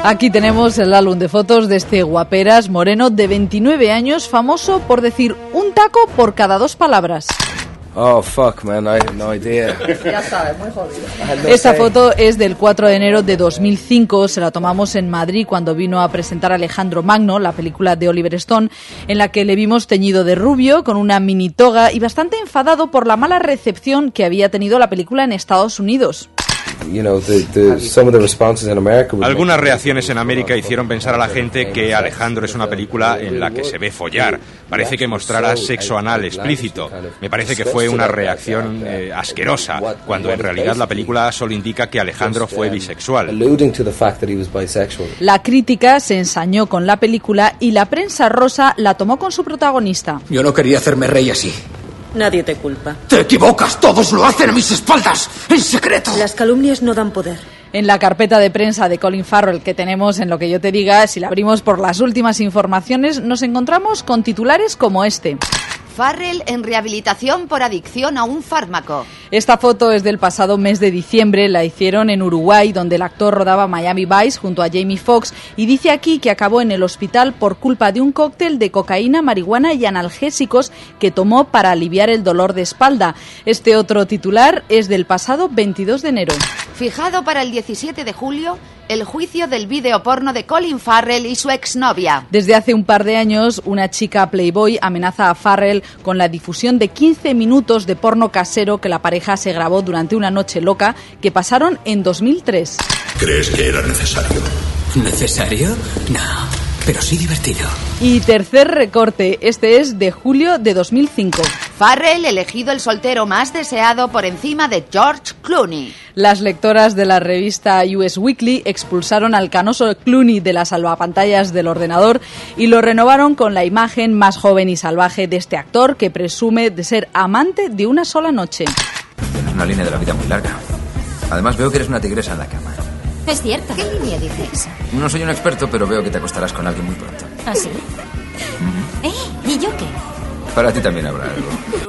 Aquí tenemos el álbum de fotos de este guaperas moreno de 29 años, famoso por decir un taco por cada 2 palabras. Oh, fuck, man, I had no idea. Ya sabes, muy jodido. Esta foto es del 4 de enero de 2005, se la tomamos en Madrid cuando vino a presentar Alejandro Magno, la película de Oliver Stone, en la que le vimos teñido de rubio, con una mini toga y bastante enfadado por la mala recepción que había tenido la película en Estados Unidos. Algunas reacciones en América hicieron pensar a la gente que Alejandro es una película en la que se ve follar. Parece que mostrara sexo anal explícito. Me parece que fue una reacción asquerosa, cuando en realidad la película solo indica que Alejandro fue bisexual. La crítica se ensañó con la película y la prensa rosa la tomó con su protagonista. Yo no quería hacerme rey así. Nadie te culpa. ¡Te equivocas! ¡Todos lo hacen a mis espaldas! ¡En secreto! Las calumnias no dan poder. En la carpeta de prensa de Colin Farrell que tenemos en Lo que yo te diga, si la abrimos por las últimas informaciones, nos encontramos con titulares como este. Farrell en rehabilitación por adicción a un fármaco. Esta foto es del pasado mes de diciembre, la hicieron en Uruguay, donde el actor rodaba Miami Vice junto a Jamie Foxx y dice aquí que acabó en el hospital por culpa de un cóctel de cocaína, marihuana y analgésicos que tomó para aliviar el dolor de espalda. Este otro titular es del pasado 22 de enero. Fijado para el 17 de julio, el juicio del vídeo porno de Colin Farrell y su exnovia. Desde hace un par de años, una chica Playboy amenaza a Farrell con la difusión de 15 minutos de porno casero que la pareja se grabó durante una noche loca que pasaron en 2003. ¿Crees que era necesario? ¿Necesario? No, pero sí divertido. Y tercer recorte, este es de julio de 2005. Farrell elegido el soltero más deseado por encima de George Clooney. Las lectoras de la revista US Weekly expulsaron al canoso Clooney de las salvapantallas del ordenador y lo renovaron con la imagen más joven y salvaje de este actor que presume de ser amante de una sola noche. Tienes una línea de la vida muy larga. Además veo que eres una tigresa en la cama. Es cierto. ¿Qué línea dices? No soy un experto, pero veo que te acostarás con alguien muy pronto. ¿Ah, sí? ¿Y yo qué? Para ti también habrá algo.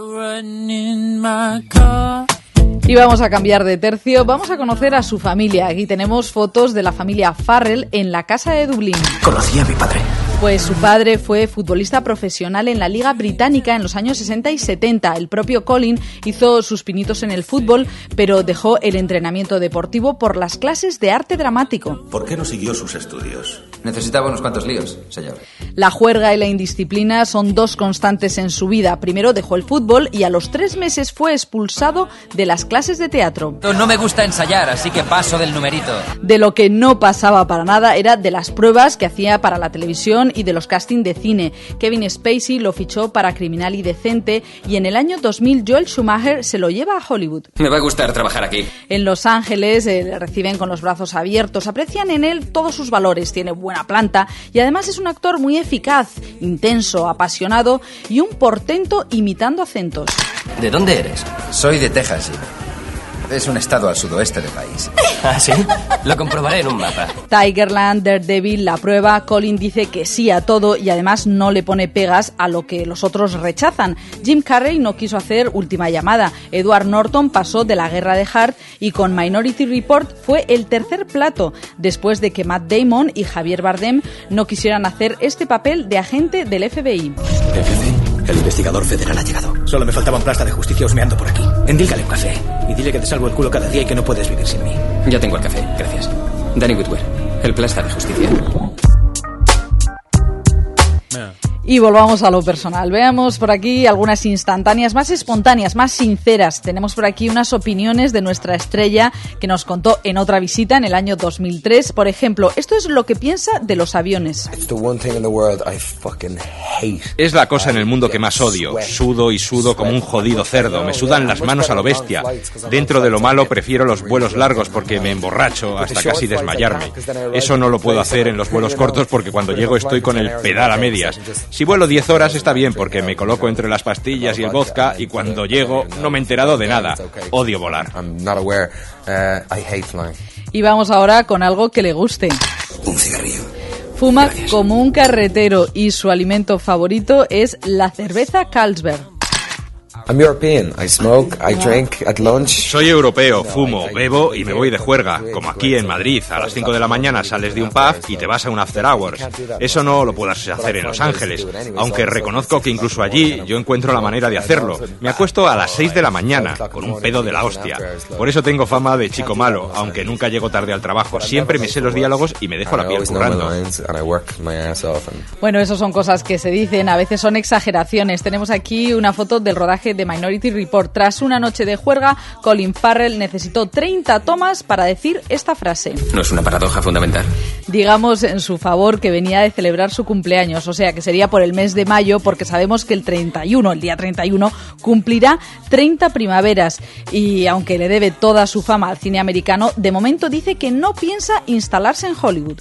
Y vamos a cambiar de tercio, vamos a conocer a su familia. Aquí tenemos fotos de la familia Farrell en la casa de Dublín. Conocí a mi padre. Pues su padre fue futbolista profesional en la Liga Británica en los años 60 y 70. El propio Colin hizo sus pinitos en el fútbol, pero dejó el entrenamiento deportivo por las clases de arte dramático. ¿Por qué no siguió sus estudios? Necesitaba unos cuantos líos, señor. La juerga y la indisciplina son dos constantes en su vida. Primero dejó el fútbol y a los 3 meses fue expulsado de las clases de teatro. No me gusta ensayar, así que paso del numerito. De lo que no pasaba para nada era de las pruebas que hacía para la televisión y de los castings de cine. Kevin Spacey lo fichó para Criminal y Decente y en el año 2000 Joel Schumacher se lo lleva a Hollywood. Me va a gustar trabajar aquí. En Los Ángeles le reciben con los brazos abiertos, aprecian en él todos sus valores, tiene buena planta y además es un actor muy eficaz, intenso, apasionado y un portento imitando acentos. ¿De dónde eres? Soy de Texas, sí. Es un estado al sudoeste del país. ¿Ah, sí? Lo comprobaré en un mapa. Tigerland, Daredevil, La Prueba. Colin dice que sí a todo y además no le pone pegas a lo que los otros rechazan. Jim Carrey no quiso hacer Última Llamada. Edward Norton pasó de La Guerra de Hart y con Minority Report fue el tercer plato, después de que Matt Damon y Javier Bardem no quisieran hacer este papel de agente del FBI. ¿FBI? El investigador federal ha llegado. Solo me faltaba un plasta de justicia husmeando por aquí. Endílgale un café y dile que te salvo el culo cada día y que no puedes vivir sin mí. Ya tengo el café, gracias. Danny Whitwer, el plasta de justicia. Y volvamos a lo personal. Veamos por aquí algunas instantáneas más espontáneas, más sinceras. Tenemos por aquí unas opiniones de nuestra estrella que nos contó en otra visita en el año 2003. Por ejemplo, esto es lo que piensa de los aviones. Es la cosa en el mundo que más odio. Sudo y sudo como un jodido cerdo. Me sudan las manos a lo bestia. Dentro de lo malo prefiero los vuelos largos porque me emborracho hasta casi desmayarme. Eso no lo puedo hacer en los vuelos cortos porque cuando llego estoy con el pedal a medias. Si vuelo 10 horas está bien porque me coloco entre las pastillas y el vodka y cuando llego no me he enterado de nada. Odio volar. Y vamos ahora con algo que le guste. Un cigarrillo. Fuma como un carretero y su alimento favorito es la cerveza Carlsberg. I'm European. I smoke, I drink at lunch. Soy europeo, fumo, bebo y me voy de juerga. Como aquí en Madrid, a las 5 de la mañana sales de un pub y te vas a un after hours. Eso no lo puedes hacer en Los Ángeles, aunque reconozco que incluso allí yo encuentro la manera de hacerlo. Me acuesto a las 6 de la mañana, con un pedo de la hostia. Por eso tengo fama de chico malo, aunque nunca llego tarde al trabajo. Siempre me sé los diálogos y me dejo la piel currando. Bueno, eso son cosas que se dicen, a veces son exageraciones. Tenemos aquí una foto del rodaje de Minority Report. Tras una noche de juerga, Colin Farrell necesitó 30 tomas para decir esta frase. ¿No es una paradoja fundamental? Digamos en su favor que venía de celebrar su cumpleaños, o sea que sería por el mes de mayo, porque sabemos que el día 31, cumplirá 30 primaveras. Y aunque le debe toda su fama al cine americano, de momento dice que no piensa instalarse en Hollywood.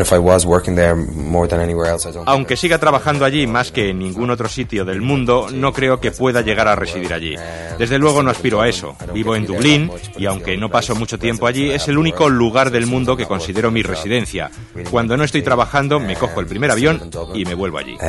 Aunque siga trabajando allí más que en ningún otro sitio del mundo, no creo que pueda llegar a residir allí. Desde luego no aspiro a eso. Vivo en Dublín y aunque no paso mucho tiempo allí, es el único lugar del mundo que considero mi residencia. Cuando no estoy trabajando, me cojo el primer avión y me vuelvo allí.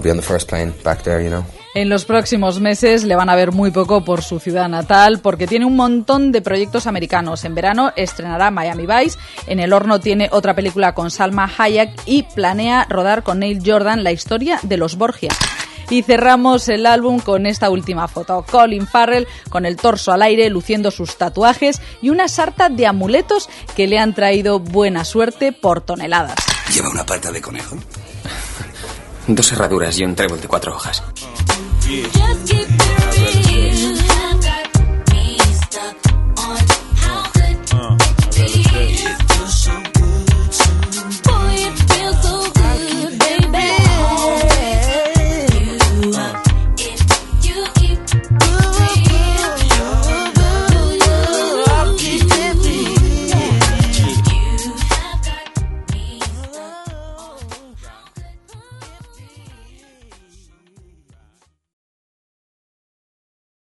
En los próximos meses le van a ver muy poco por su ciudad natal porque tiene un montón de proyectos americanos. En verano estrenará Miami Vice, en el horno tiene otra película con Salma Hayek y planea rodar con Neil Jordan la historia de los Borgia. Y cerramos el álbum con esta última foto. Colin Farrell con el torso al aire, luciendo sus tatuajes y una sarta de amuletos que le han traído buena suerte por toneladas. ¿Lleva una pata de conejo? 2 herraduras y un trébol de 4 hojas. Yeah.